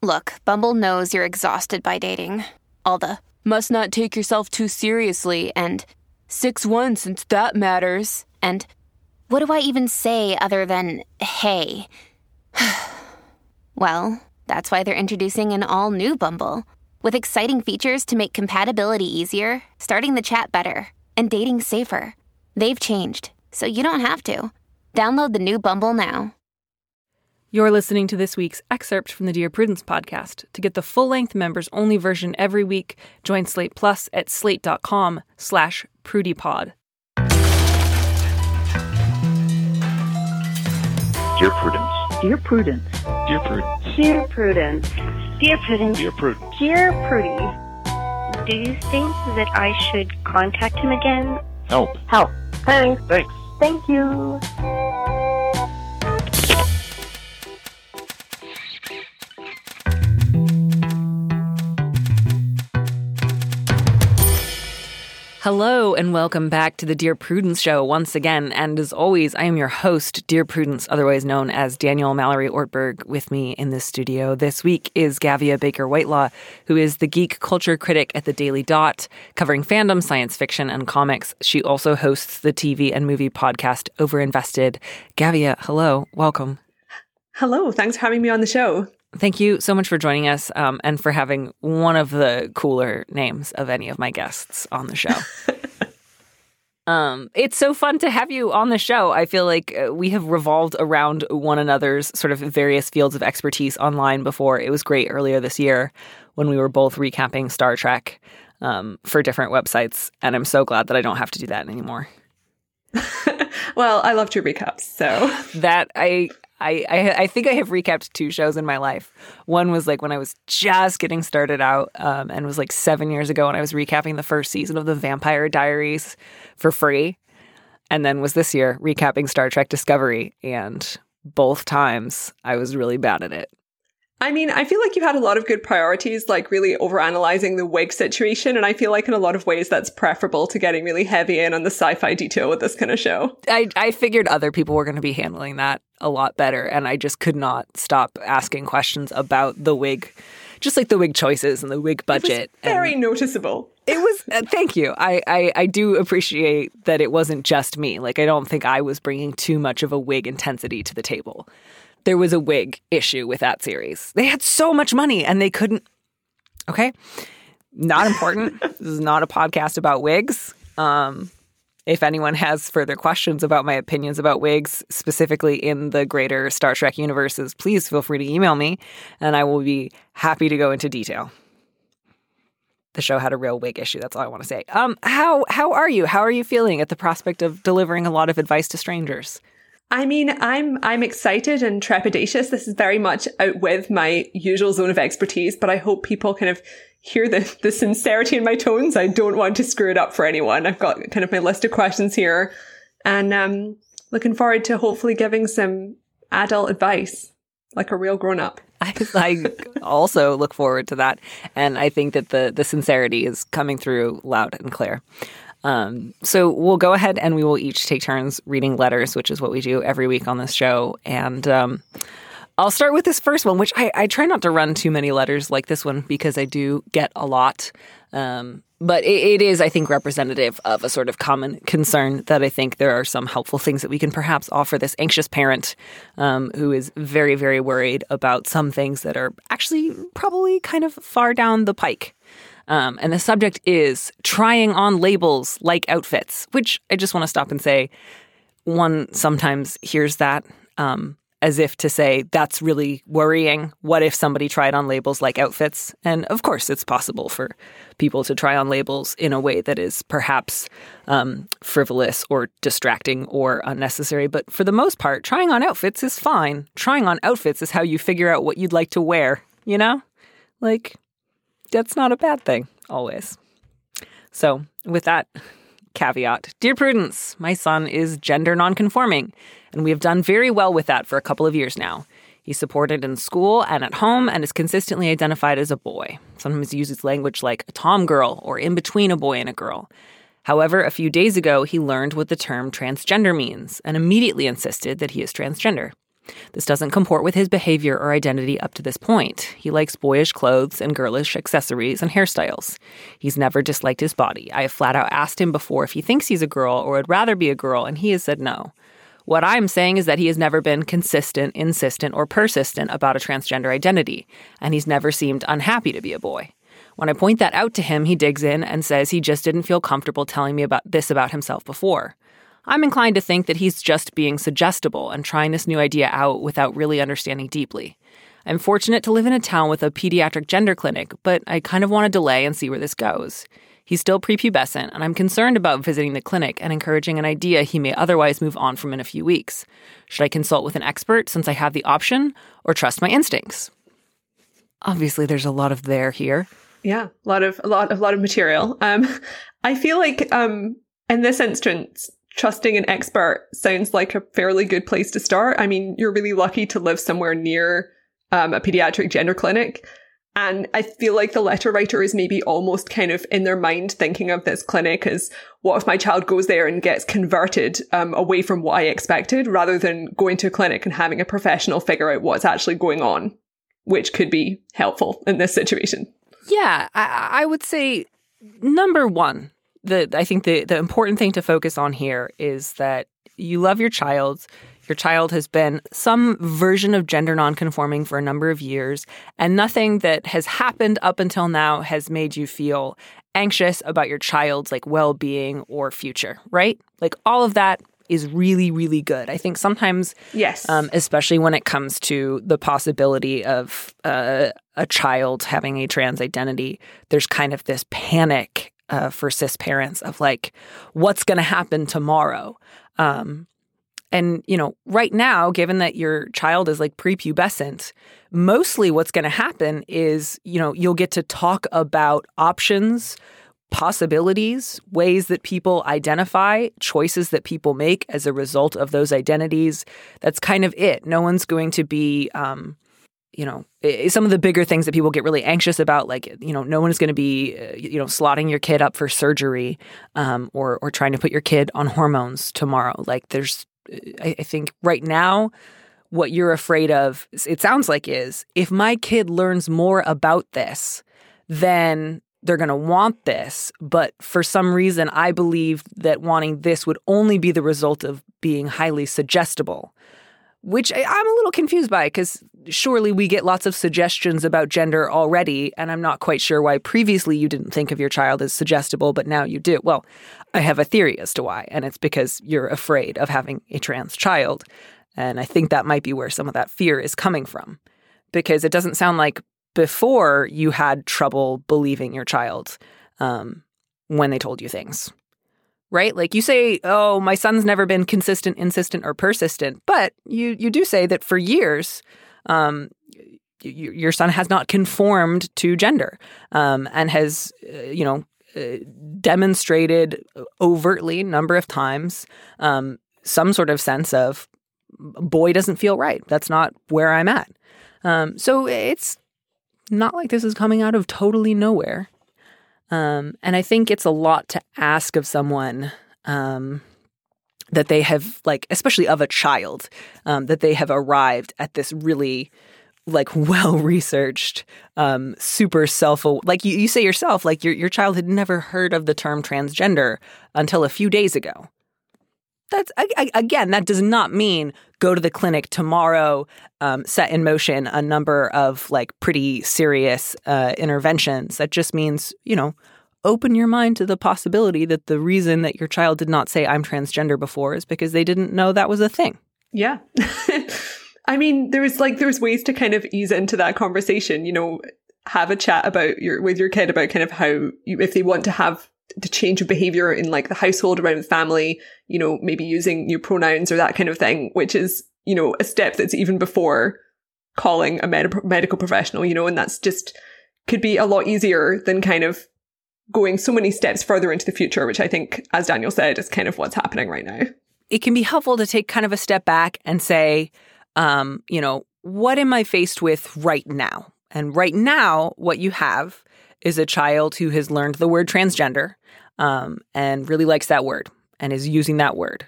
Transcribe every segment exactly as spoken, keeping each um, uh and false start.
Look, Bumble knows you're exhausted by dating. All the, must not take yourself too seriously, and six one since that matters, and what do I even say other than, hey? Well, that's why they're introducing an all-new Bumble, with exciting features to make compatibility easier, starting the chat better, and dating safer. They've changed, so you don't have to. Download the new Bumble now. You're listening to this week's excerpt from the Dear Prudence podcast. To get the full-length members-only version every week, join Slate Plus at slate.com slash prudypod. Dear Prudence. Dear Prudence. Dear Prudence. Dear Prudence. Dear Prudence. Dear Prudence. Dear Prudy. Do you think that I should contact him again? Help. Help. Thanks. Thanks. Thank you. Hello and welcome back to the Dear Prudence Show once again. And as always, I am your host, Dear Prudence, otherwise known as Daniel Mallory Ortberg. With me in the studio this week is Gavia Baker Whitelaw, who is the geek culture critic at the Daily Dot, covering fandom, science fiction, and comics. She also hosts the T V and movie podcast Overinvested. Gavia, hello, welcome. Hello, thanks for having me on the show. Thank you so much for joining us um, and for having one of the cooler names of any of my guests on the show. um, it's so fun to have you on the show. I feel like uh, we have revolved around one another's sort of various fields of expertise online before. It was great earlier this year when we were both recapping Star Trek um, for different websites. And I'm so glad that I don't have to do that anymore. Well, I love your recaps, so. that I... I, I I think I have recapped two shows in my life. One was like when I was just getting started out um, and was like seven years ago when I was recapping the first season of The Vampire Diaries for free. And then was this year recapping Star Trek Discovery. And both times I was really bad at it. I mean, I feel like you had a lot of good priorities, like really overanalyzing the wig situation. And I feel like in a lot of ways that's preferable to getting really heavy in on the sci-fi detail with this kind of show. I, I figured other people were going to be handling that a lot better. And I just could not stop asking questions about the wig, just like the wig choices and the wig budget. It was very and noticeable. It was, uh, thank you. I, I, I do appreciate that it wasn't just me. Like, I don't think I was bringing too much of a wig intensity to the table. There was a wig issue with that series. They had so much money and they couldn't. Okay. Not important. This is not a podcast about wigs. Um, if anyone has further questions about my opinions about wigs, specifically in the greater Star Trek universes, please feel free to email me and I will be happy to go into detail. The show had a real wig issue. That's all I want to say. Um, how, how are you? How are you feeling at the prospect of delivering a lot of advice to strangers? I mean, I'm I'm excited and trepidatious. This is very much out with my usual zone of expertise, but I hope people kind of hear the, the sincerity in my tones. I don't want to screw it up for anyone. I've got kind of my list of questions here and um, looking forward to hopefully giving some adult advice like a real grown-up. I, I also look forward to that. And I think that the, the sincerity is coming through loud and clear. Um, so we'll go ahead and we will each take turns reading letters, which is what we do every week on this show. And um, I'll start with this first one, which I, I try not to run too many letters like this one because I do get a lot. Um, but it, it is, I think, representative of a sort of common concern that I think there are some helpful things that we can perhaps offer this anxious parent um, who is very, very worried about some things that are actually probably kind of far down the pike. Um, and the subject is trying on labels like outfits, which I just want to stop and say, one sometimes hears that um, as if to say, that's really worrying. What if somebody tried on labels like outfits? And of course, it's possible for people to try on labels in a way that is perhaps um, frivolous or distracting or unnecessary. But for the most part, trying on outfits is fine. Trying on outfits is how you figure out what you'd like to wear, you know? Like, that's not a bad thing, always. So, with that caveat, Dear Prudence, my son is gender nonconforming, and we have done very well with that for a couple of years now. He's supported in school and at home and is consistently identified as a boy. Sometimes he uses language like a tomgirl or in between a boy and a girl. However, a few days ago, he learned what the term transgender means and immediately insisted that he is transgender. This doesn't comport with his behavior or identity up to this point. He likes boyish clothes and girlish accessories and hairstyles. He's never disliked his body. I have flat out asked him before if he thinks he's a girl or would rather be a girl, and he has said no. What I'm saying is that he has never been consistent, insistent, or persistent about a transgender identity, and he's never seemed unhappy to be a boy. When I point that out to him, he digs in and says he just didn't feel comfortable telling me about this about himself before. I'm inclined to think that he's just being suggestible and trying this new idea out without really understanding deeply. I'm fortunate to live in a town with a pediatric gender clinic, but I kind of want to delay and see where this goes. He's still prepubescent, and I'm concerned about visiting the clinic and encouraging an idea he may otherwise move on from in a few weeks. Should I consult with an expert since I have the option, or trust my instincts? Obviously, there's a lot of there here. Yeah, a lot of a lot a lot of material. Um, I feel like um, in this instance, trusting an expert sounds like a fairly good place to start. I mean, you're really lucky to live somewhere near um, a pediatric gender clinic. And I feel like the letter writer is maybe almost kind of in their mind thinking of this clinic as, what if my child goes there and gets converted um, away from what I expected, rather than going to a clinic and having a professional figure out what's actually going on, which could be helpful in this situation. Yeah, I, I would say, number one, the I think the, the important thing to focus on here is that you love your child. Your child has been some version of gender nonconforming for a number of years, and nothing that has happened up until now has made you feel anxious about your child's like well-being or future, right? Like all of that is really, really good. I think sometimes, yes, um, especially when it comes to the possibility of uh, a child having a trans identity, there's kind of this panic uh, for cis parents of like, what's going to happen tomorrow? Um, And, you know, right now, given that your child is like prepubescent, mostly what's going to happen is, you know, you'll get to talk about options, possibilities, ways that people identify, choices that people make as a result of those identities. That's kind of it. No one's going to be, um, you know, some of the bigger things that people get really anxious about, like, you know, no one is going to be, uh, you know, slotting your kid up for surgery um, or or trying to put your kid on hormones tomorrow. Like there's I think right now, what you're afraid of, it sounds like, is if my kid learns more about this, then they're going to want this. But for some reason, I believe that wanting this would only be the result of being highly suggestible, which I'm a little confused by, because surely we get lots of suggestions about gender already, and I'm not quite sure why previously you didn't think of your child as suggestible, but now you do. Well, I have a theory as to why, and it's because you're afraid of having a trans child. And I think that might be where some of that fear is coming from, because it doesn't sound like before you had trouble believing your child um, when they told you things. Right? Like you say, oh, my son's never been consistent, insistent, or persistent. But you you do say that for years, um, y- your son has not conformed to gender um, and has, uh, you know, uh, demonstrated overtly a number of times um, some sort of sense of boy doesn't feel right. That's not where I'm at. Um, so it's not like this is coming out of totally nowhere. Um, and I think it's a lot to ask of someone um, that they have, like, especially of a child, um, that they have arrived at this really, like, well-researched, um, super self, like you, you say yourself, like your your child had never heard of the term transgender until a few days ago. That's I, again, that does not mean go to the clinic tomorrow, um, set in motion a number of like pretty serious uh, interventions. That just means, you know, open your mind to the possibility that the reason that your child did not say I'm transgender before is because they didn't know that was a thing. Yeah. I mean, there was like there's ways to kind of ease into that conversation, you know, have a chat about your with your kid about kind of how you, if they want to have the change of behavior in like the household around the family, you know, maybe using new pronouns or that kind of thing, which is, you know, a step that's even before calling a med- medical professional, you know, and that's just could be a lot easier than kind of going so many steps further into the future, which I think, as Daniel said, is kind of what's happening right now. It can be helpful to take kind of a step back and say, um, you know, what am I faced with right now? And right now, what you have is a child who has learned the word transgender um, and really likes that word and is using that word.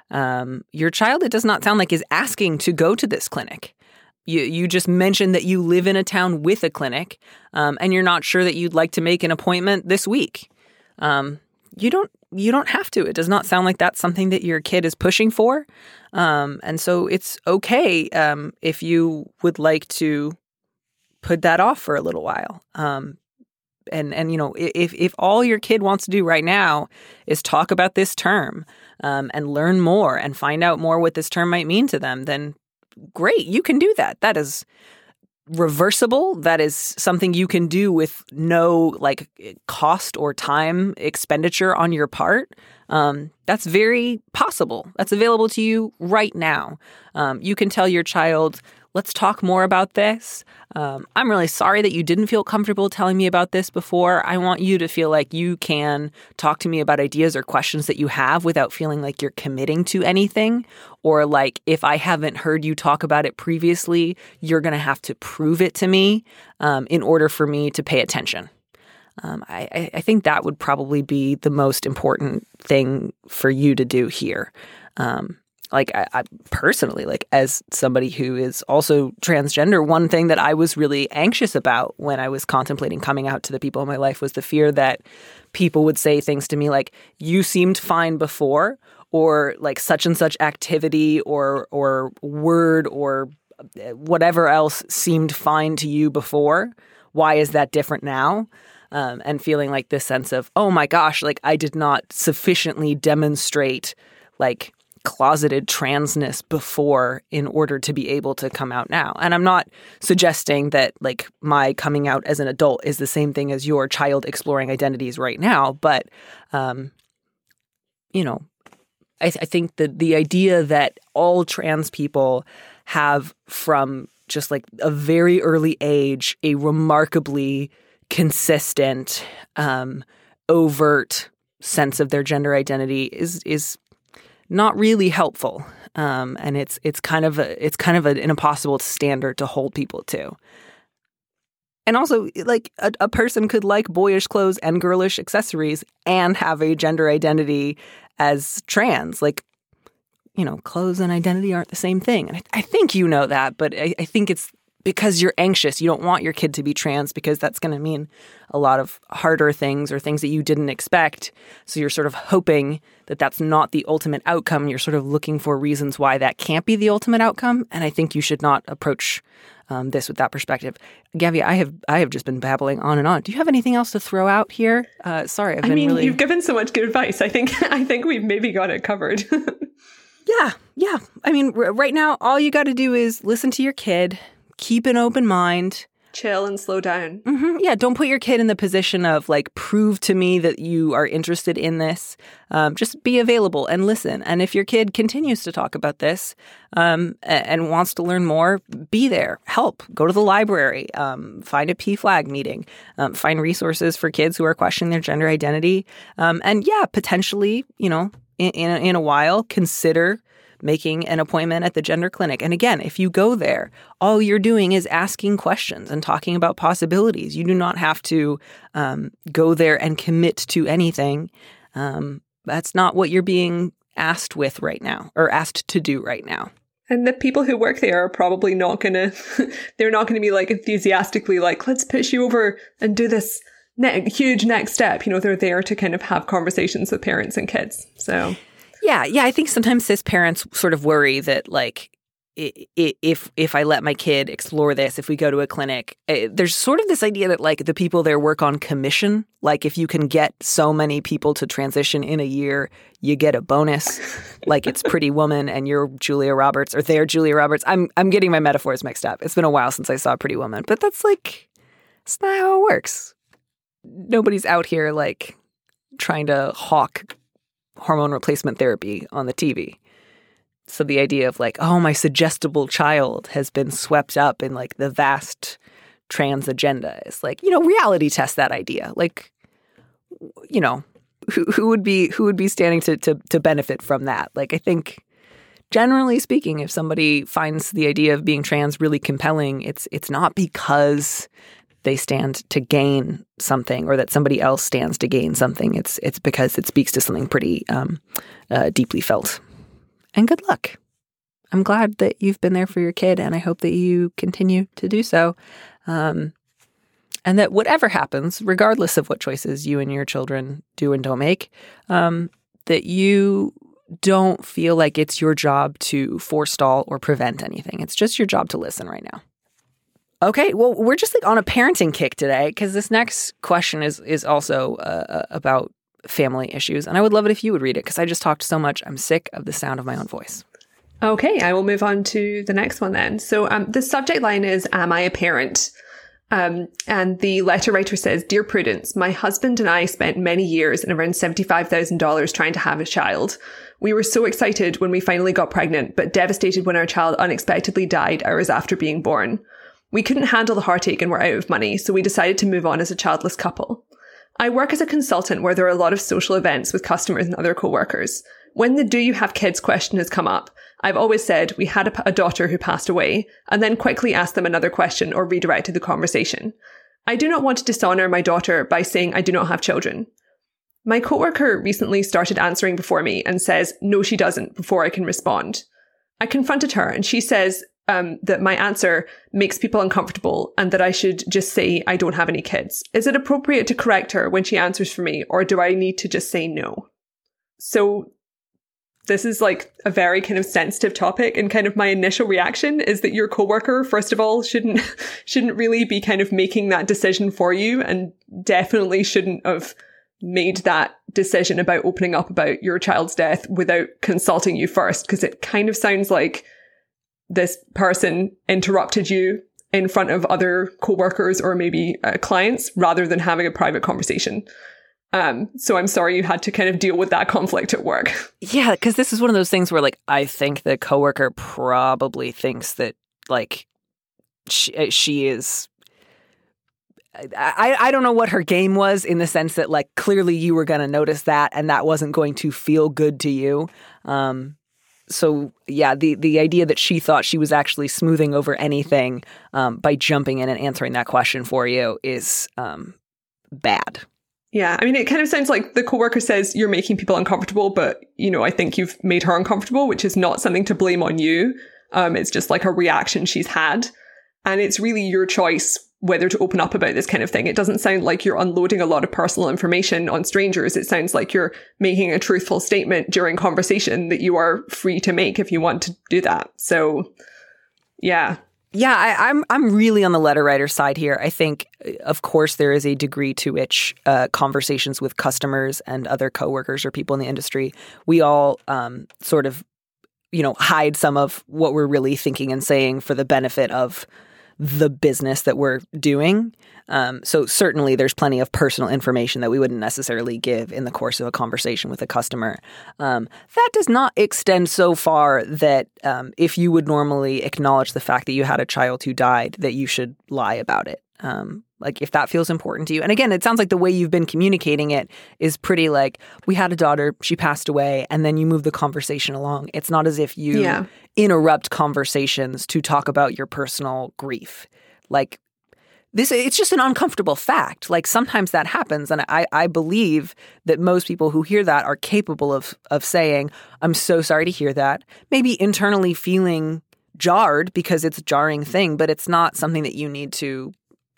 Um, your child, it does not sound like, is asking to go to this clinic. You you just mentioned that you live in a town with a clinic, um, and you're not sure that you'd like to make an appointment this week. Um, you don't you don't have to. It does not sound like that's something that your kid is pushing for, um, and so it's okay um, if you would like to put that off for a little while. Um, and and you know, if if all your kid wants to do right now is talk about this term um, and learn more and find out more what this term might mean to them, then great, you can do that. That is reversible. That is something you can do with no like cost or time expenditure on your part. Um, that's very possible. That's available to you right now. Um, you can tell your child, let's talk more about this. Um, I'm really sorry that you didn't feel comfortable telling me about this before. I want you to feel like you can talk to me about ideas or questions that you have without feeling like you're committing to anything, or like if I haven't heard you talk about it previously, you're going to have to prove it to me um, in order for me to pay attention. Um, I, I think that would probably be the most important thing for you to do here. Um, Like I, I personally, like as somebody who is also transgender, one thing that I was really anxious about when I was contemplating coming out to the people in my life was the fear that people would say things to me like, you seemed fine before, or like such and such activity or or word or whatever else seemed fine to you before. Why is that different now? Um, and feeling like this sense of, oh my gosh, like I did not sufficiently demonstrate like closeted transness before in order to be able to come out now. And I'm not suggesting that like my coming out as an adult is the same thing as your child exploring identities right now. But, um, you know, I, th- I think that the idea that all trans people have from just like a very early age, a remarkably consistent, um, overt sense of their gender identity is, is, not really helpful, um, and it's it's kind of a, it's kind of a, an impossible standard to hold people to. And also, like a, a person could like boyish clothes and girlish accessories and have a gender identity as trans. Like, you know, clothes and identity aren't the same thing. And I, I think you know that, but I, I think it's because you're anxious. You don't want your kid to be trans because that's going to mean a lot of harder things or things that you didn't expect. So you're sort of hoping that that's not the ultimate outcome. You're sort of looking for reasons why that can't be the ultimate outcome. And I think you should not approach um, this with that perspective. Gabby, I have I have just been babbling on and on. Do you have anything else to throw out here? Uh, sorry, I've been I mean, really... you've given so much good advice. I think I think we've maybe got it covered. yeah, yeah. I mean, r- right now, all you got to do is listen to your kid. Keep an open mind. Chill and slow down. Mm-hmm. Yeah, don't put your kid in the position of like, prove to me that you are interested in this. Um, just be available and listen. And if your kid continues to talk about this um, and wants to learn more, be there. Help. Go to the library. Um, find a P FLAG meeting. Um, find resources for kids who are questioning their gender identity. Um, and yeah, potentially, you know, in, in, a, in a while, consider making an appointment at the gender clinic. And again, if you go there, all you're doing is asking questions and talking about possibilities. You do not have to um, go there and commit to anything. Um, that's not what you're being asked with right now, or asked to do right now. And the people who work there are probably not going to, they're not going to be like enthusiastically like, let's push you over and do this ne- huge next step. You know, they're there to kind of have conversations with parents and kids. So... Yeah, yeah. I think sometimes cis parents sort of worry that, like, if if I let my kid explore this, if we go to a clinic, there's sort of this idea that, like, the people there work on commission. Like, if you can get so many people to transition in a year, you get a bonus. Like, it's Pretty Woman and you're Julia Roberts, or they're Julia Roberts. I'm I'm getting my metaphors mixed up. It's been a while since I saw Pretty Woman, but that's like, it's not how it works. Nobody's out here, like, trying to hawk hormone replacement therapy on the T V. So the idea of like, oh, my suggestible child has been swept up in like the vast trans agenda is like, you know, reality test that idea. Like, you know, who who would be who would be standing to to to benefit from that? Like, I think generally speaking, if somebody finds the idea of being trans really compelling, it's it's not because they stand to gain something or that somebody else stands to gain something. It's it's because it speaks to something pretty um, uh, deeply felt. and good luck. I'm glad that you've been there for your kid, and I hope that you continue to do so. Um, and that whatever happens, regardless of what choices you and your children do and don't make, um, that you don't feel like it's your job to forestall or prevent anything. It's just your job to listen right now. Okay, well, we're just like on a parenting kick today because this next question is is also uh, about family issues. And I would love it if you would read it because I just talked so much. I'm sick of the sound of my own voice. Okay, I will move on to the next one then. So um, the subject line is, am I a parent? Um, and the letter writer says, Dear Prudence, my husband and I spent many years and around seventy-five thousand dollars trying to have a child. We were so excited when we finally got pregnant, but devastated when our child unexpectedly died hours after being born. We couldn't handle the heartache and were out of money, so we decided to move on as a childless couple. I work as a consultant where there are a lot of social events with customers and other co-workers. When the do you have kids question has come up, I've always said we had a, a daughter who passed away, and then quickly asked them another question or redirected the conversation. I do not want to dishonour my daughter by saying I do not have children. My coworker recently started answering before me and says, no, she doesn't, before I can respond. I confronted her and she says um, that my answer makes people uncomfortable and that I should just say I don't have any kids. Is it appropriate to correct her when she answers for me, or do I need to just say no? So this is like a very kind of sensitive topic, and kind of my initial reaction is that your coworker, first of all, shouldn't shouldn't really be kind of making that decision for you, and definitely shouldn't have made that decision about opening up about your child's death without consulting you first, because it kind of sounds like this person interrupted you in front of other coworkers or maybe uh, clients rather than having a private conversation. Um, so I'm sorry you had to kind of deal with that conflict at work. Yeah, because this is one of those things where, like, I think the coworker probably thinks that, like, she, she is... I, I don't know what her game was, in the sense that, like, clearly you were going to notice that and that wasn't going to feel good to you. Um, so, yeah, the, the idea that she thought she was actually smoothing over anything um, by jumping in and answering that question for you is um, bad. Yeah, I mean, it kind of sounds like the coworker says you're making people uncomfortable, but, you know, I think you've made her uncomfortable, which is not something to blame on you. Um, it's just like a reaction she's had. And it's really your choice whether to open up about this kind of thing. It doesn't sound like you're unloading a lot of personal information on strangers. It sounds like you're making a truthful statement during conversation that you are free to make if you want to do that. So, yeah. Yeah, I, I'm I'm really on the letter writer side here. I think, of course, there is a degree to which uh, conversations with customers and other coworkers or people in the industry, we all um, sort of, you know, hide some of what we're really thinking and saying for the benefit of the business that we're doing. Um, so certainly there's plenty of personal information that we wouldn't necessarily give in the course of a conversation with a customer. Um, that does not extend so far that um, if you would normally acknowledge the fact that you had a child who died, that you should lie about it. Um, like if that feels important to you. And again, it sounds like the way you've been communicating it is pretty like, we had a daughter, she passed away, and then you move the conversation along. It's not as if you yeah. interrupt conversations to talk about your personal grief. Like this, it's just an uncomfortable fact. Like sometimes that happens. And I, I believe that most people who hear that are capable of, of saying, I'm so sorry to hear that. Maybe internally feeling jarred because it's a jarring thing, but it's not something that you need to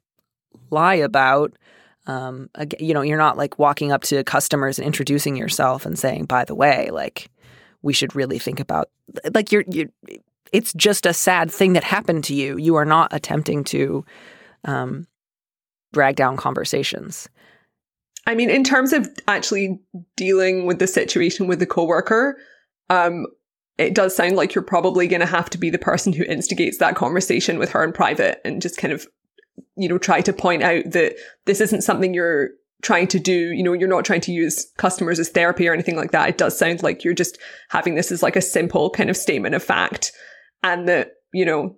lie about. Um, you know, you're not like walking up to customers and introducing yourself and saying, by the way, like we should really think about, like you're, you're it's just a sad thing that happened to you. You are not attempting to um, drag down conversations. I mean, in terms of actually dealing with the situation with the coworker, um, it does sound like you're probably going to have to be the person who instigates that conversation with her in private and just kind of, you know, try to point out that this isn't something you're trying to do. You know, you're not trying to use customers as therapy or anything like that. It does sound like you're just having this as like a simple kind of statement of fact, and that, you know,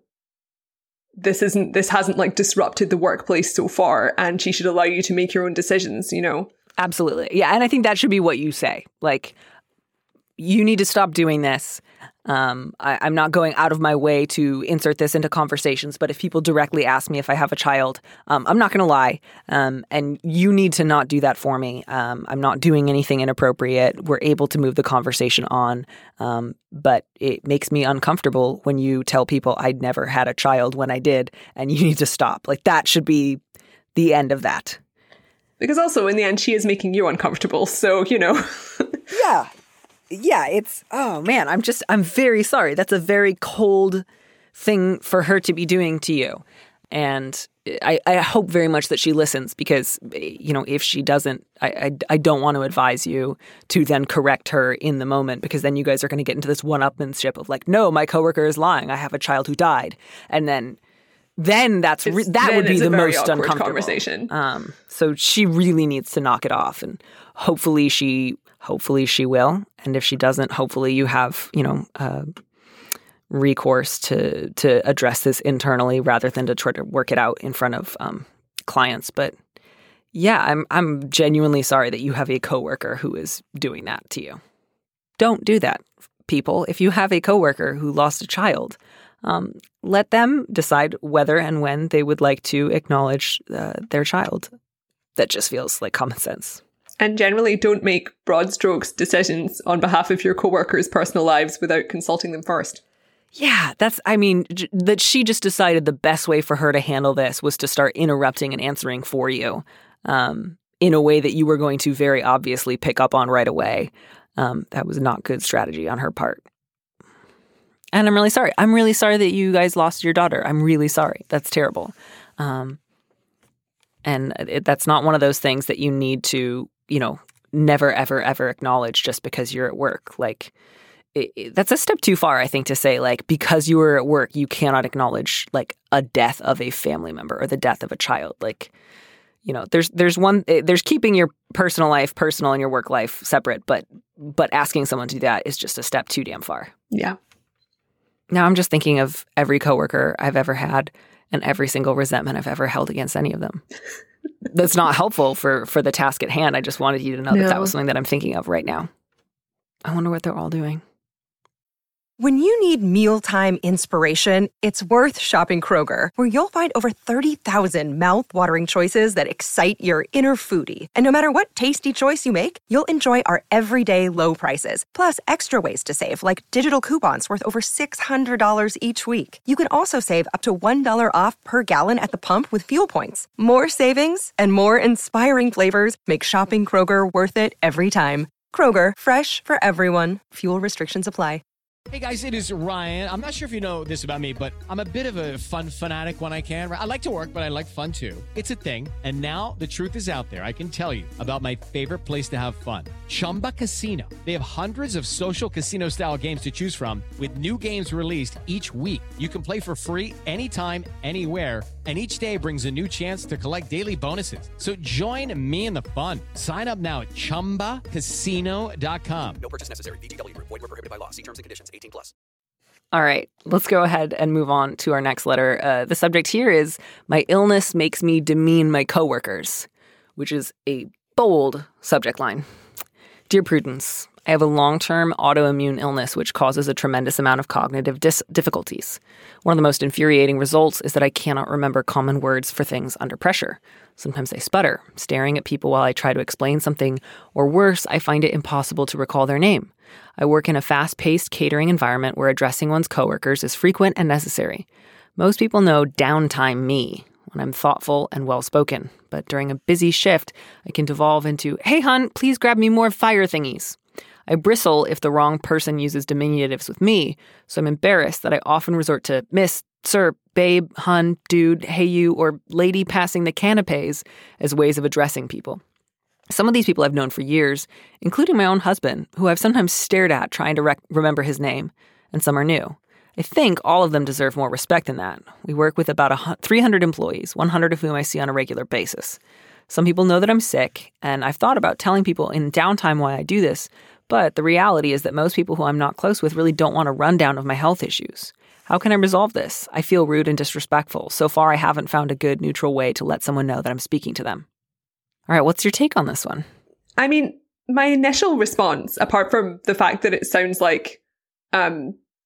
this isn't, this hasn't like disrupted the workplace so far, and she should allow you to make your own decisions, you know? Absolutely. Yeah. And I think that should be what you say. Like, you need to stop doing this. Um, I, I'm not going out of my way to insert this into conversations, but if people directly ask me if I have a child, um, I'm not going to lie. Um, and you need to not do that for me. Um, I'm not doing anything inappropriate. We're able to move the conversation on. Um, but it makes me uncomfortable when you tell people I'd never had a child when I did, and you need to stop. Like, that should be the end of that. Because also, in the end, she is making you uncomfortable. So, you know. Yeah. Yeah, it's, oh man, I'm just, I'm very sorry. That's a very cold thing for her to be doing to you. And I, I hope very much that she listens because, you know, if she doesn't, I, I, I don't want to advise you to then correct her in the moment, because then you guys are going to get into this one-upmanship of like, no, my coworker is lying. I have a child who died. And then, then that's, re- that then would be it's the a very most awkward uncomfortable conversation. Um, so she really needs to knock it off, and hopefully she, hopefully she will. And if she doesn't, hopefully you have, you know, uh, recourse to to address this internally rather than to try to work it out in front of um, clients. But yeah, I'm I'm genuinely sorry that you have a coworker who is doing that to you. Don't do that, people. If you have a coworker who lost a child, um, let them decide whether and when they would like to acknowledge uh, their child. That just feels like common sense. And generally don't make broad strokes decisions on behalf of your coworkers' personal lives without consulting them first. Yeah, that's, I mean, j- that she just decided the best way for her to handle this was to start interrupting and answering for you um, in a way that you were going to very obviously pick up on right away. Um, that was not good strategy on her part. And I'm really sorry. I'm really sorry that you guys lost your daughter. I'm really sorry. That's terrible. Um, and it, that's not one of those things that you need to, you know, never, ever, ever acknowledge just because you're at work. Like, it, it, that's a step too far, I think, to say, like, because you were at work, you cannot acknowledge, like, a death of a family member or the death of a child. Like, you know, there's there's one, there's keeping your personal life personal and your work life separate, but but asking someone to do that is just a step too damn far. Yeah. Now I'm just thinking of every coworker I've ever had and every single resentment I've ever held against any of them. That's not helpful for, for the task at hand. I just wanted you to know No. that that was something that I'm thinking of right now. I wonder what they're all doing. When you need mealtime inspiration, it's worth shopping Kroger, where you'll find over thirty thousand mouth-watering choices that excite your inner foodie. And no matter what tasty choice you make, you'll enjoy our everyday low prices, plus extra ways to save, like digital coupons worth over six hundred dollars each week. You can also save up to one dollar off per gallon at the pump with fuel points. More savings and more inspiring flavors make shopping Kroger worth it every time. Kroger, fresh for everyone. Fuel restrictions apply. Hey guys, it is Ryan. I'm not sure if you know this about me, but I'm a bit of a fun fanatic when I can. I like to work, but I like fun too. It's a thing. And now the truth is out there. I can tell you about my favorite place to have fun. Chumba Casino. They have hundreds of social casino style games to choose from with new games released each week. You can play for free anytime, anywhere. And each day brings a new chance to collect daily bonuses. So join me in the fun. Sign up now at chumba casino dot com. No purchase necessary. V G W. Void where prohibited by law. See terms and conditions. eighteen plus. All right, let's go ahead and move on to our next letter. Uh, the subject here is, my illness makes me demean my coworkers, which is a bold subject line. Dear Prudence, I have a long-term autoimmune illness which causes a tremendous amount of cognitive dis- difficulties. One of the most infuriating results is that I cannot remember common words for things under pressure. Sometimes I sputter, staring at people while I try to explain something, or worse, I find it impossible to recall their name. I work in a fast-paced catering environment where addressing one's coworkers is frequent and necessary. Most people know downtime me when I'm thoughtful and well-spoken, but during a busy shift, I can devolve into, hey hun, please grab me more fire thingies. I bristle if the wrong person uses diminutives with me, so I'm embarrassed that I often resort to miss, sir, babe, hun, dude, hey you, or lady passing the canapes as ways of addressing people. Some of these people I've known for years, including my own husband, who I've sometimes stared at trying to rec- remember his name, and some are new. I think all of them deserve more respect than that. We work with about three hundred employees, one hundred of whom I see on a regular basis. Some people know that I'm sick, and I've thought about telling people in downtime why I do this, but the reality is that most people who I'm not close with really don't want a rundown of my health issues. How can I resolve this? I feel rude and disrespectful. So far, I haven't found a good, neutral way to let someone know that I'm speaking to them. All right, what's your take on this one? I mean, my initial response, apart from the fact that it sounds like um,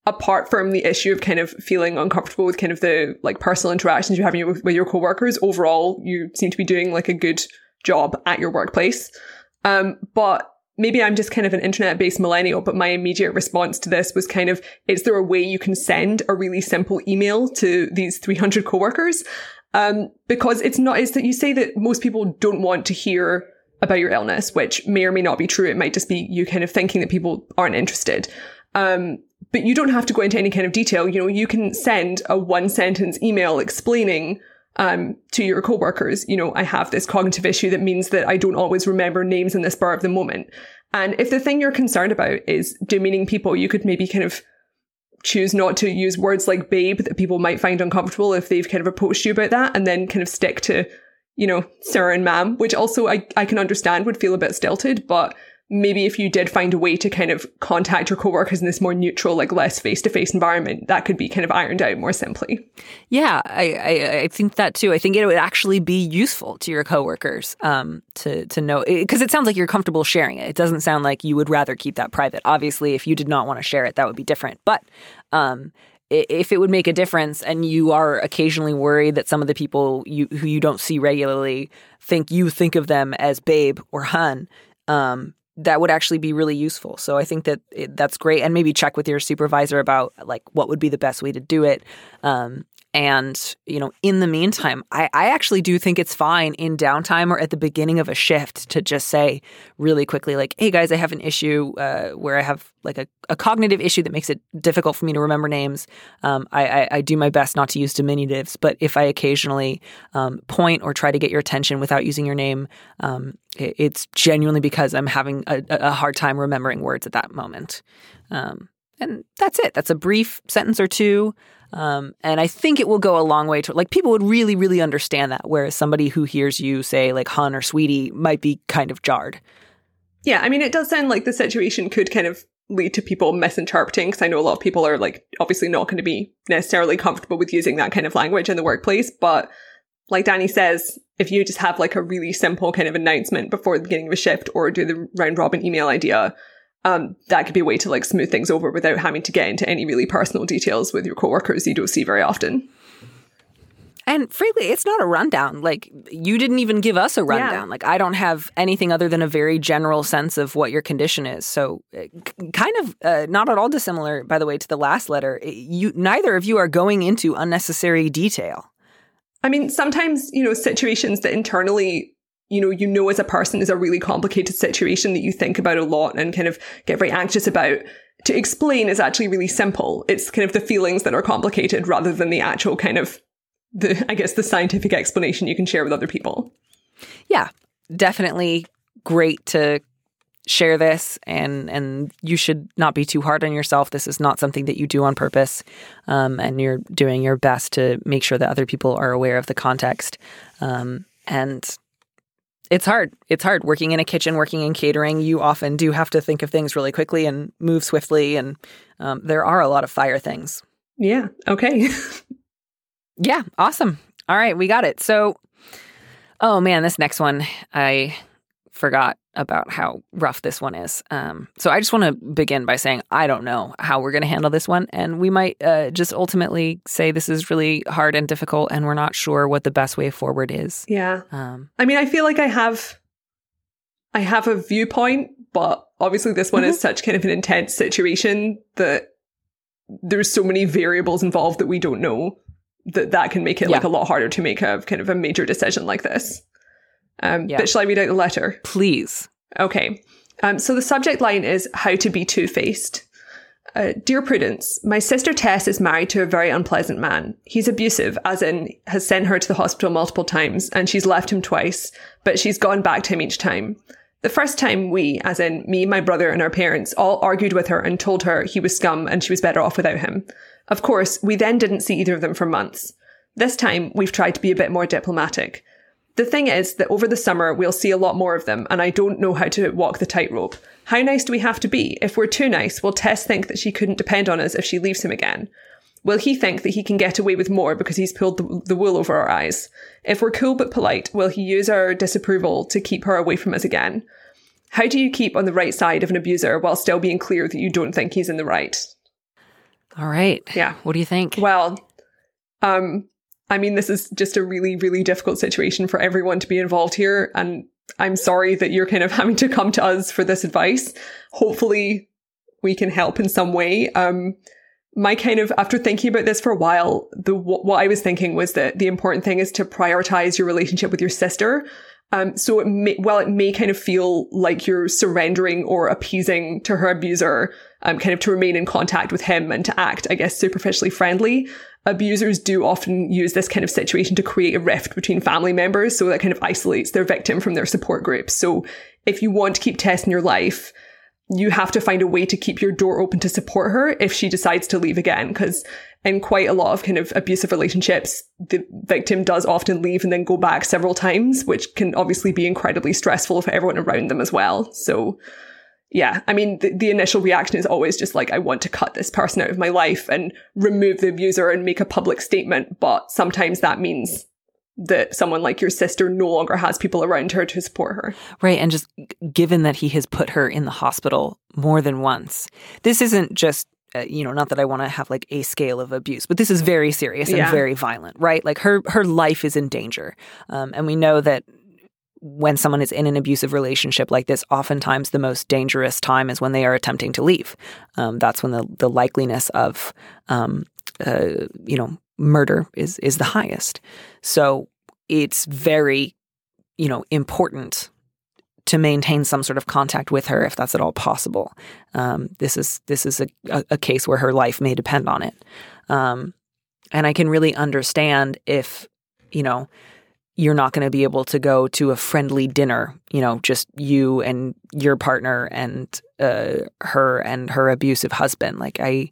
apart from the issue of kind of feeling uncomfortable with kind of the like personal interactions you're having with, with your coworkers, overall, you seem to be doing like a good job at your workplace. Um, but maybe I'm just kind of an internet-based millennial, but my immediate response to this was kind of, is there a way you can send a really simple email to these three hundred coworkers? Um, because it's not, it's that you say that most people don't want to hear about your illness, which may or may not be true. It might just be you kind of thinking that people aren't interested. Um, but you don't have to go into any kind of detail. You know, you can send a one sentence email explaining um, to your coworkers, you know, I have this cognitive issue that means that I don't always remember names in the spur of the moment. And if the thing you're concerned about is demeaning people, you could maybe kind of choose not to use words like babe that people might find uncomfortable if they've kind of approached you about that, and then kind of stick to, you know, sir and ma'am, which also I, I can understand would feel a bit stilted, but maybe if you did find a way to kind of contact your coworkers in this more neutral, like less face-to-face environment, that could be kind of ironed out more simply. Yeah, I, I, I think that too. I think it would actually be useful to your coworkers um, to to know, because it sounds like you're comfortable sharing it. It doesn't sound like you would rather keep that private. Obviously, if you did not want to share it, that would be different. But um, if it would make a difference, and you are occasionally worried that some of the people you who you don't see regularly think you think of them as babe or hun, um, that would actually be really useful. So I think that it, that's great. And maybe check with your supervisor about like what would be the best way to do it. Um, and, you know, in the meantime, I, I actually do think it's fine in downtime or at the beginning of a shift to just say really quickly, like, hey guys, I have an issue uh, where I have like a, a cognitive issue that makes it difficult for me to remember names. Um, I, I, I do my best not to use diminutives, but if I occasionally um, point or try to get your attention without using your name, um, it, it's genuinely because I'm having a, a hard time remembering words at that moment. Um, and that's it. That's a brief sentence or two. Um, and I think it will go a long way to, like, people would really, really understand that, whereas somebody who hears you say, like, hun or sweetie might be kind of jarred. Yeah, I mean, it does sound like the situation could kind of lead to people misinterpreting, because I know a lot of people are, like, obviously not going to be necessarily comfortable with using that kind of language in the workplace. But like Danny says, if you just have, like, a really simple kind of announcement before the beginning of a shift, or do the round-robin email idea, Um, that could be a way to like smooth things over without having to get into any really personal details with your coworkers you don't see very often. And frankly, it's not a rundown. Like, you didn't even give us a rundown. Yeah. Like, I don't have anything other than a very general sense of what your condition is. So uh, kind of uh, not at all dissimilar, by the way, to the last letter. You, neither of you are going into unnecessary detail. I mean, sometimes, you know, situations that internally, you know, you know as a person is a really complicated situation that you think about a lot and kind of get very anxious about, to explain is actually really simple. It's kind of the feelings that are complicated rather than the actual kind of, the I guess, the scientific explanation you can share with other people. Yeah, definitely great to share this, and and you should not be too hard on yourself. This is not something that you do on purpose, um, and you're doing your best to make sure that other people are aware of the context. Um, and It's hard. It's hard working in a kitchen, working in catering. You often do have to think of things really quickly and move swiftly. And um, there are a lot of fire things. Yeah. Okay. Yeah. Awesome. All right. We got it. So, oh man, this next one, I forgot about how rough this one is. Um, so I just want to begin by saying, I don't know how we're going to handle this one. And we might uh, just ultimately say this is really hard and difficult, and we're not sure what the best way forward is. Yeah. Um, I mean, I feel like I have, I have a viewpoint, but obviously this one mm-hmm. is such kind of an intense situation that there's so many variables involved that we don't know, that that can make it yeah. like a lot harder to make a kind of a major decision like this. Um, yeah. But shall I read out the letter? Please. Okay. Um, so the subject line is how to be two-faced. Uh, Dear Prudence, my sister Tess is married to a very unpleasant man. He's abusive, as in has sent her to the hospital multiple times, and she's left him twice, but she's gone back to him each time. The first time we, as in me, my brother, and our parents, all argued with her and told her he was scum and she was better off without him. Of course, we then didn't see either of them for months. This time, we've tried to be a bit more diplomatic. The thing is that over the summer, we'll see a lot more of them, and I don't know how to walk the tightrope. How nice do we have to be? If we're too nice, will Tess think that she couldn't depend on us if she leaves him again? Will he think that he can get away with more because he's pulled the, the wool over our eyes? If we're cool but polite, will he use our disapproval to keep her away from us again? How do you keep on the right side of an abuser while still being clear that you don't think he's in the right? All right. Yeah. What do you think? Well, um, I mean, this is just a really, really difficult situation for everyone to be involved here. And I'm sorry that you're kind of having to come to us for this advice. Hopefully we can help in some way. Um, my kind of, after thinking about this for a while, the what I was thinking was that the important thing is to prioritize your relationship with your sister. Um, so it may, while it may kind of feel like you're surrendering or appeasing to her abuser, um, kind of to remain in contact with him and to act, I guess, superficially friendly, abusers do often use this kind of situation to create a rift between family members. So that kind of isolates their victim from their support groups. So if you want to keep Tess in your life, you have to find a way to keep your door open to support her if she decides to leave again. Because in quite a lot of kind of abusive relationships, the victim does often leave and then go back several times, which can obviously be incredibly stressful for everyone around them as well. So yeah, I mean, the, the initial reaction is always just like, I want to cut this person out of my life and remove the abuser and make a public statement. But sometimes that means that someone like your sister no longer has people around her to support her. Right. And just given that he has put her in the hospital more than once, this isn't just, uh, you know, not that I want to have like a scale of abuse, but this is very serious and yeah. very violent, right? Like her, her life is in danger. Um, and we know that when someone is in an abusive relationship like this, oftentimes the most dangerous time is when they are attempting to leave. Um, that's when the, the likeliness of, um, uh, you know, murder is is the highest. So it's very, you know, important to maintain some sort of contact with her if that's at all possible. Um, this is this is a, a, a case where her life may depend on it. Um, and I can really understand if, you know, you're not going to be able to go to a friendly dinner, you know, just you and your partner and uh, her and her abusive husband. Like I,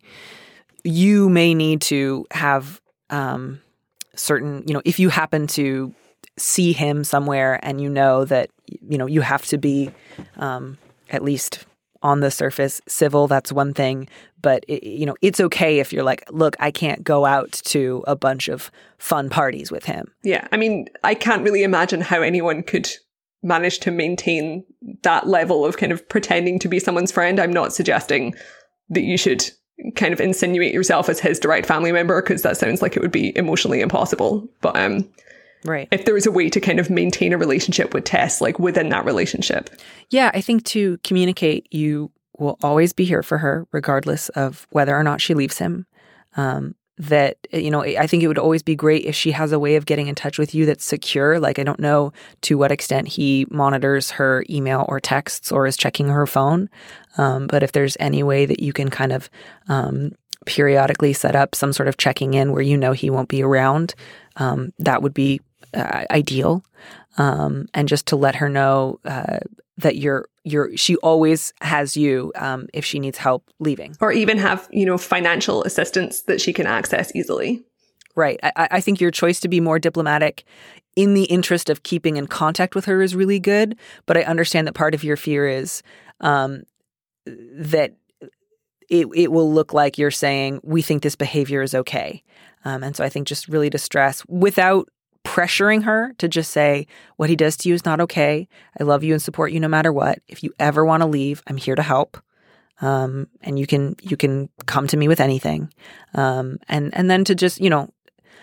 you may need to have Um, certain, you know, if you happen to see him somewhere and you know that, you know, you have to be um, at least on the surface civil, that's one thing. But, it, you know, it's okay if you're like, look, I can't go out to a bunch of fun parties with him. Yeah. I mean, I can't really imagine how anyone could manage to maintain that level of kind of pretending to be someone's friend. I'm not suggesting that you should kind of insinuate yourself as his direct family member, because that sounds like it would be emotionally impossible. But um, right. if there was a way to kind of maintain a relationship with Tess, like within that relationship. Yeah, I think to communicate, you will always be here for her, regardless of whether or not she leaves him. Um, that, you know, I think it would always be great if she has a way of getting in touch with you that's secure. Like, I don't know to what extent he monitors her email or texts or is checking her phone. Um, but if there's any way that you can kind of um, periodically set up some sort of checking in where you know he won't be around, um, that would be uh, ideal. Um, and just to let her know uh, that you're you're she always has you um, if she needs help leaving, or even have, you know, financial assistance that she can access easily. Right. I, I think your choice to be more diplomatic in the interest of keeping in contact with her is really good. But I understand that part of your fear is um, that it it will look like you're saying we think this behavior is okay, um, and so I think just really to stress without pressuring her to just say, what he does to you is not okay. I love you and support you no matter what. If you ever want to leave, I'm here to help. Um, and you can, you can come to me with anything. Um, and, and then to just, you know,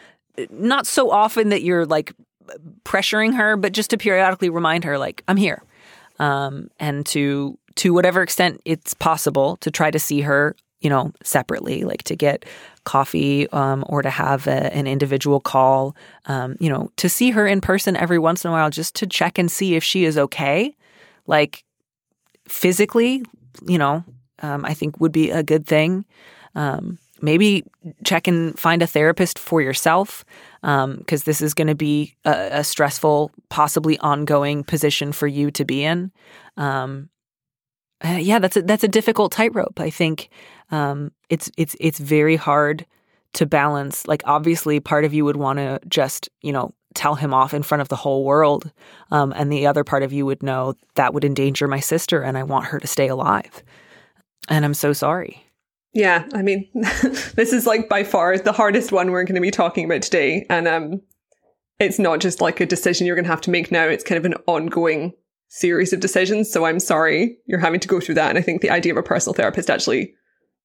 not so often that you're like pressuring her, but just to periodically remind her, like, I'm here. Um, and to, to whatever extent it's possible to try to see her, you know, separately, like to get coffee um, or to have a, an individual call, um, you know, to see her in person every once in a while, just to check and see if she is okay. Like physically, you know, um, I think would be a good thing. Um, maybe check and find a therapist for yourself, because um, this is going to be a, a stressful, possibly ongoing position for you to be in. Um, Uh, yeah, that's a, that's a difficult tightrope. I think um, it's it's it's very hard to balance. Like, obviously, part of you would want to just, you know, tell him off in front of the whole world, um, and the other part of you would know that would endanger my sister, and I want her to stay alive. And I'm so sorry. Yeah, I mean, this is like by far the hardest one we're going to be talking about today, and um, it's not just like a decision you're going to have to make now. It's kind of an ongoing series of decisions. So I'm sorry you're having to go through that. And I think the idea of a personal therapist actually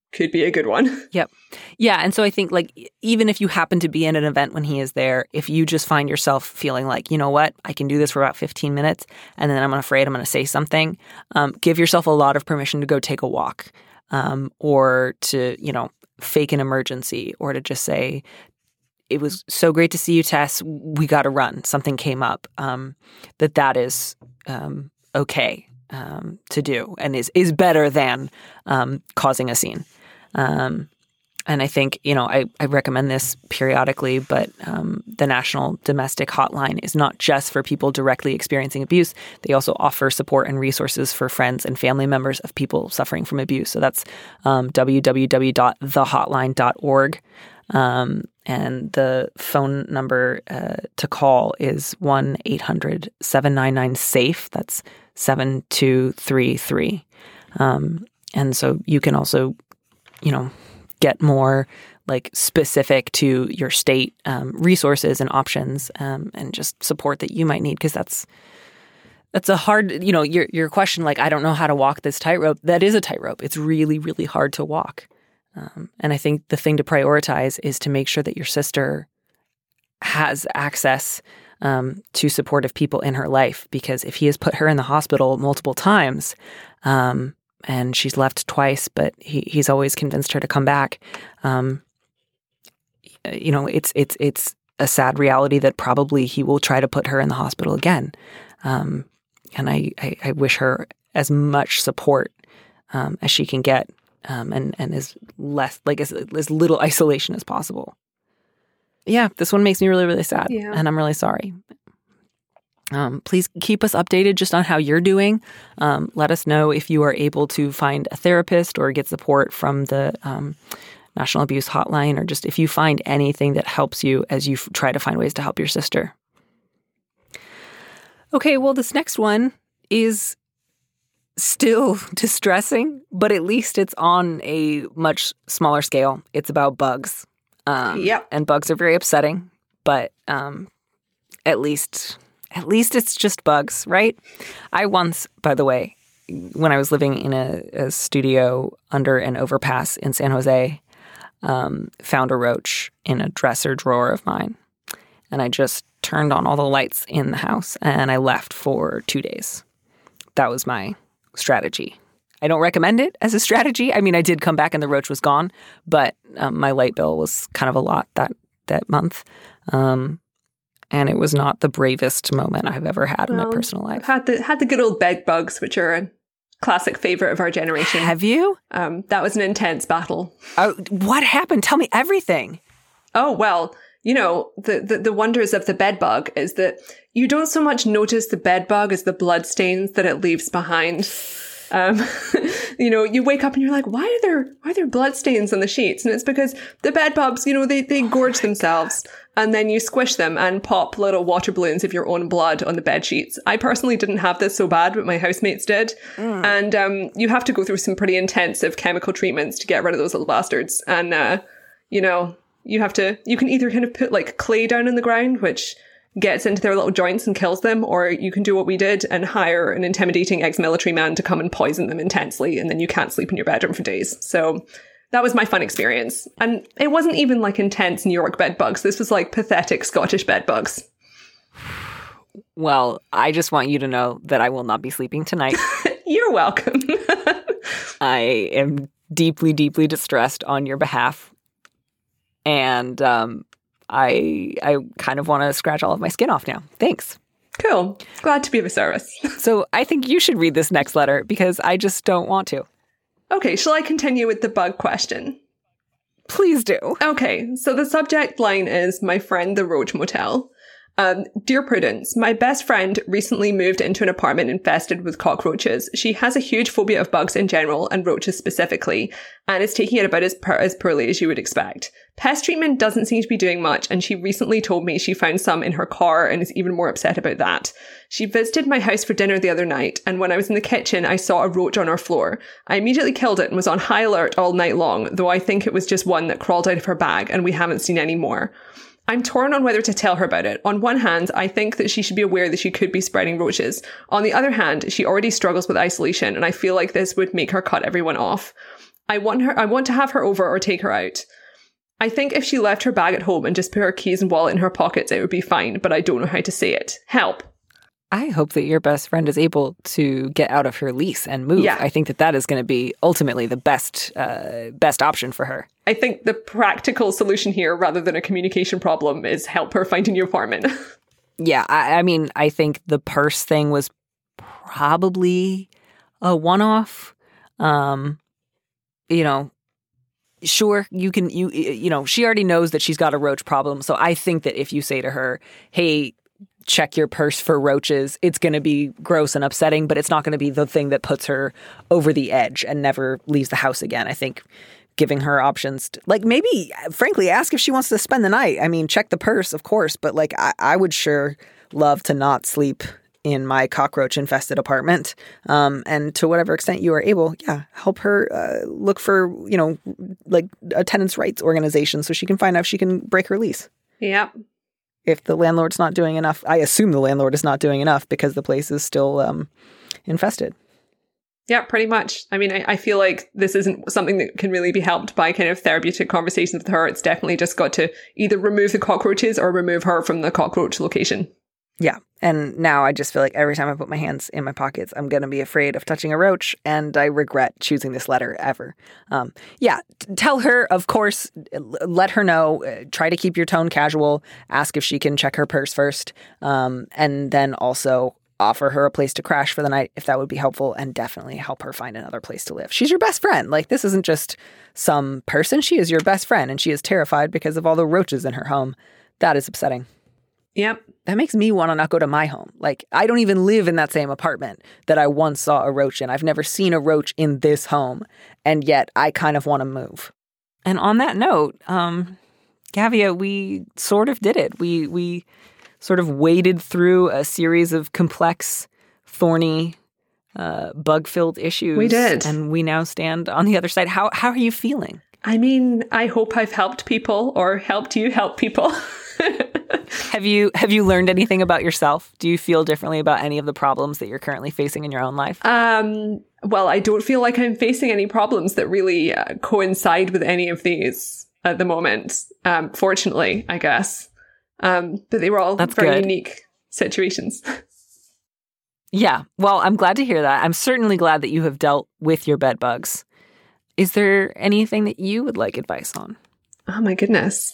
could be a good one. Yep. Yeah. And so I think like even if you happen to be in an event when he is there, if you just find yourself feeling like, you know what, I can do this for about fifteen minutes and then I'm afraid I'm going to say something, um, give yourself a lot of permission to go take a walk um, or to, you know, fake an emergency or to just say, it was so great to see you, Tess. We got to run. Something came up. Um, that that is um, okay um, to do and is, is better than um, causing a scene. Um, and I think, you know, I, I recommend this periodically, but um, the National Domestic Hotline is not just for people directly experiencing abuse. They also offer support and resources for friends and family members of people suffering from abuse. So that's um, w w w dot the hotline dot org. Um, and the phone number uh, to call is one eight hundred seven nine nine SAFE. That's seven two three three. Um, and so you can also, you know, get more like specific to your state um, resources and options um, and just support that you might need, because that's that's a hard, you know, your your question like, I don't know how to walk this tightrope. That is a tightrope. It's really, really hard to walk. Um, and I think the thing to prioritize is to make sure that your sister has access um, to supportive people in her life, because if he has put her in the hospital multiple times um, and she's left twice, but he, he's always convinced her to come back, um, you know, it's it's it's a sad reality that probably he will try to put her in the hospital again. Um, and I, I, I wish her as much support um, as she can get. Um, and, and as less, like as, as little isolation as possible. Yeah, this one makes me really, really sad. Yeah. And I'm really sorry. Um, please keep us updated just on how you're doing. Um, let us know if you are able to find a therapist or get support from the um, National Abuse Hotline, or just if you find anything that helps you as you f- try to find ways to help your sister. Okay, well, this next one is still distressing, but at least it's on a much smaller scale. It's about bugs. Um, yep. And bugs are very upsetting, but um, at least at least it's just bugs, right? I once, by the way, when I was living in a, a studio under an overpass in San Jose, um, found a roach in a dresser drawer of mine. And I just turned on all the lights in the house and I left for two days. That was my strategy. I don't recommend it as a strategy. I mean, I did come back and the roach was gone, but um, my light bill was kind of a lot that that month. Um, and it was not the bravest moment I've ever had well, in my personal life. I've had the, had the good old bed bugs, which are a classic favorite of our generation. Have you? Um, that was an intense battle. Oh, what happened? Tell me everything. Oh, well, you know, the, the, the wonders of the bed bug is that you don't so much notice the bed bug as the blood stains that it leaves behind. Um, you know, you wake up and you're like, why are there, why are there blood stains on the sheets? And it's because the bed bugs, you know, they, they gorge oh themselves God. And then you squish them and pop little water balloons of your own blood on the bed sheets. I personally didn't have this so bad, but my housemates did. Mm. And, um, you have to go through some pretty intensive chemical treatments to get rid of those little bastards. And, uh, you know, you have to, you can either kind of put like clay down in the ground, which gets into their little joints and kills them, or you can do what we did and hire an intimidating ex-military man to come and poison them intensely, and then you can't sleep in your bedroom for days. So that was my fun experience. And it wasn't even like intense New York bed bugs. This was like pathetic Scottish bed bugs. Well, I just want you to know that I will not be sleeping tonight. You're welcome. I am deeply, deeply distressed on your behalf. And, um, I I kind of want to scratch all of my skin off now. Thanks. Cool. Glad to be of service. So I think you should read this next letter because I just don't want to. Okay, shall I continue with the bug question? Please do. Okay, so the subject line is My Friend the Roach Motel. Um, Dear Prudence, my best friend recently moved into an apartment infested with cockroaches. She has a huge phobia of bugs in general and roaches specifically, and is taking it about as, per- as poorly as you would expect. Pest treatment doesn't seem to be doing much, and she recently told me she found some in her car and is even more upset about that. She visited my house for dinner the other night, and when I was in the kitchen, I saw a roach on our floor. I immediately killed it and was on high alert all night long, though I think it was just one that crawled out of her bag, and we haven't seen any more. I'm torn on whether to tell her about it. On one hand, I think that she should be aware that she could be spreading roaches. On the other hand, she already struggles with isolation, and I feel like this would make her cut everyone off. I want her. I want to have her over or take her out. I think if she left her bag at home and just put her keys and wallet in her pockets, it would be fine, but I don't know how to say it. Help. I hope that your best friend is able to get out of her lease and move. Yeah. I think that that is going to be ultimately the best uh, best option for her. I think the practical solution here, rather than a communication problem, is help her find a new apartment. Yeah, I, I mean, I think the purse thing was probably a one-off. Um, you know, sure, you can, you you know, she already knows that she's got a roach problem. So I think that if you say to her, hey, check your purse for roaches, it's going to be gross and upsetting, but it's not going to be the thing that puts her over the edge and never leaves the house again. I think giving her options, to, like maybe, frankly, ask if she wants to spend the night. I mean, check the purse, of course, but like I, I would sure love to not sleep in my cockroach-infested apartment. Um, and to whatever extent you are able, yeah, help her uh, look for, you know, like a tenants' rights organization so she can find out if she can break her lease. Yep. If the landlord's not doing enough, I assume the landlord is not doing enough because the place is still um, infested. Yeah, pretty much. I mean, I, I feel like this isn't something that can really be helped by kind of therapeutic conversations with her. It's definitely just got to either remove the cockroaches or remove her from the cockroach location. Yeah. And now I just feel like every time I put my hands in my pockets, I'm going to be afraid of touching a roach. And I regret choosing this letter ever. Um, yeah. T- tell her, of course, l- let her know. Uh, try to keep your tone casual. Ask if she can check her purse first. Um, and then also offer her a place to crash for the night if that would be helpful, and definitely help her find another place to live. She's your best friend. Like, this isn't just some person. She is your best friend, and she is terrified because of all the roaches in her home. That is upsetting. Yep. That makes me want to not go to my home. Like, I don't even live in that same apartment that I once saw a roach in. I've never seen a roach in this home, and yet I kind of want to move. And on that note, um, Gavia, we sort of did it. We we sort of waded through a series of complex, thorny, uh, bug-filled issues. We did. And we now stand on the other side. How how are you feeling? I mean, I hope I've helped people or helped you help people. Have you have you learned anything about yourself? Do you feel differently about any of the problems that you're currently facing in your own life? Um, well, I don't feel like I'm facing any problems that really uh, coincide with any of these at the moment. Um, fortunately, I guess. Um, but they were all That's very good. unique situations. Yeah. Well, I'm glad to hear that. I'm certainly glad that you have dealt with your bed bugs. Is there anything that you would like advice on? Oh my goodness.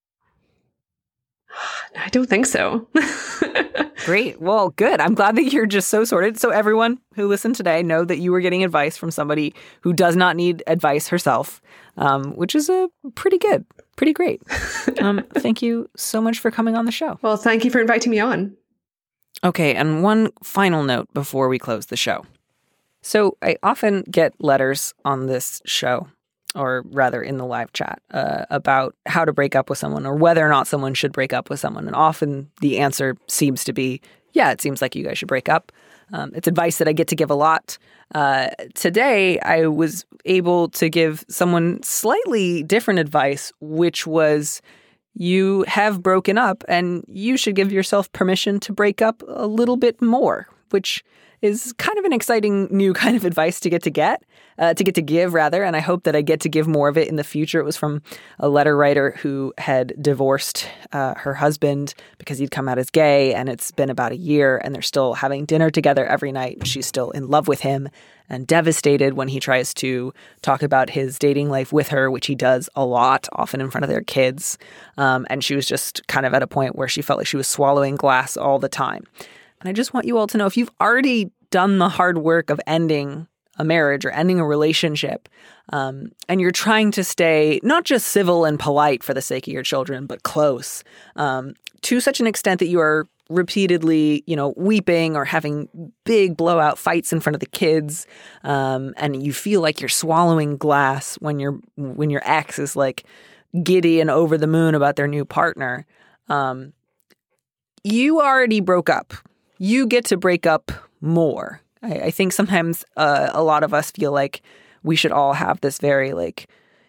I don't think so. Great. Well, good. I'm glad that you're just so sorted. So everyone who listened today know that you were getting advice from somebody who does not need advice herself, um, which is a pretty good, pretty great. Um, thank you so much for coming on the show. Well, thank you for inviting me on. Okay, and one final note before we close the show. So I often get letters on this show, or rather in the live chat, uh, about how to break up with someone or whether or not someone should break up with someone. And often the answer seems to be, yeah, it seems like you guys should break up. Um, it's advice that I get to give a lot. Uh, today, I was able to give someone slightly different advice, which was, you have broken up and you should give yourself permission to break up a little bit more, which is kind of an exciting new kind of advice to get to get, uh, to get to give, rather. And I hope that I get to give more of it in the future. It was from a letter writer who had divorced uh, her husband because he'd come out as gay, and it's been about a year, and they're still having dinner together every night. She's still in love with him and devastated when he tries to talk about his dating life with her, which he does a lot, often in front of their kids. Um, and she was just kind of at a point where she felt like she was swallowing glass all the time. And I just want you all to know, if you've already done the hard work of ending a marriage or ending a relationship, um, and you're trying to stay not just civil and polite for the sake of your children, but close, um, to such an extent that you are repeatedly, you know, weeping or having big blowout fights in front of the kids, um, and you feel like you're swallowing glass when you're when your ex is like giddy and over the moon about their new partner, um, you already broke up. You get to break up more. I, I think sometimes uh, a lot of us feel like we should all have this very like,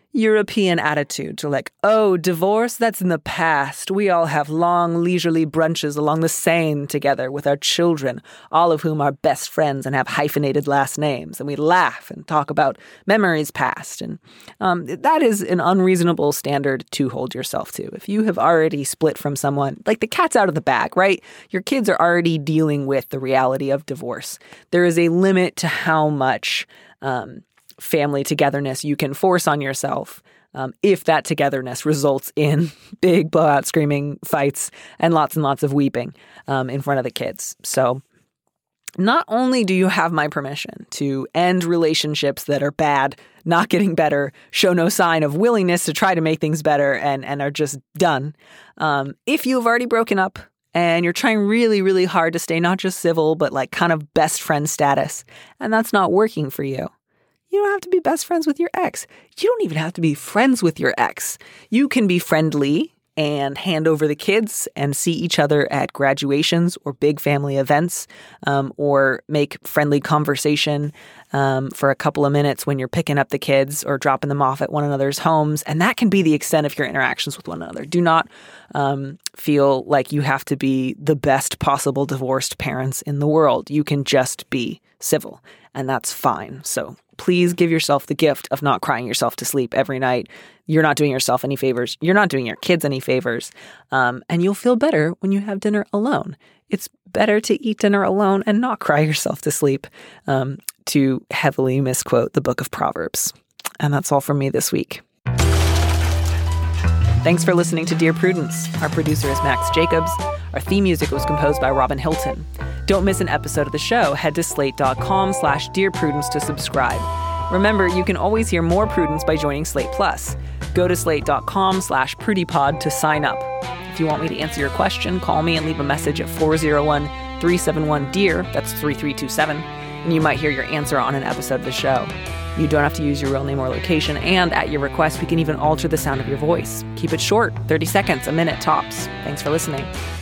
European attitude to like, oh, divorce, that's in the past. We all have long, leisurely brunches along the Seine together with our children, all of whom are best friends and have hyphenated last names. And we laugh and talk about memories past. And um, that is an unreasonable standard to hold yourself to. If you have already split from someone, like the cat's out of the bag, right? Your kids are already dealing with the reality of divorce. There is a limit to how much um, family togetherness you can force on yourself um, if that togetherness results in big blowout screaming fights and lots and lots of weeping um, in front of the kids. So not only do you have my permission to end relationships that are bad, not getting better, show no sign of willingness to try to make things better, and, and are just done, um, if you've already broken up and you're trying really, really hard to stay not just civil, but like kind of best friend status, and that's not working for you, you don't have to be best friends with your ex. You don't even have to be friends with your ex. You can be friendly and hand over the kids and see each other at graduations or big family events, um, or make friendly conversation um, for a couple of minutes when you're picking up the kids or dropping them off at one another's homes. And that can be the extent of your interactions with one another. Do not um, feel like you have to be the best possible divorced parents in the world. You can just be civil, and that's fine. So please give yourself the gift of not crying yourself to sleep every night. You're not doing yourself any favors. You're not doing your kids any favors. Um, and you'll feel better when you have dinner alone. It's better to eat dinner alone and not cry yourself to sleep, um, to heavily misquote the book of Proverbs. And that's all from me this week. Thanks for listening to Dear Prudence. Our producer is Max Jacobs. Our theme music was composed by Robin Hilton. Don't miss an episode of the show. Head to slate.com slash Dear Prudence to subscribe. Remember, you can always hear more Prudence by joining Slate Plus. Go to slate.com slash prudypod to sign up. If you want me to answer your question, call me and leave a message at four oh one, three seven one, D E A R. That's three three two seven. And you might hear your answer on an episode of the show. You don't have to use your real name or location, and at your request, we can even alter the sound of your voice. Keep it short, thirty seconds, a minute tops. Thanks for listening.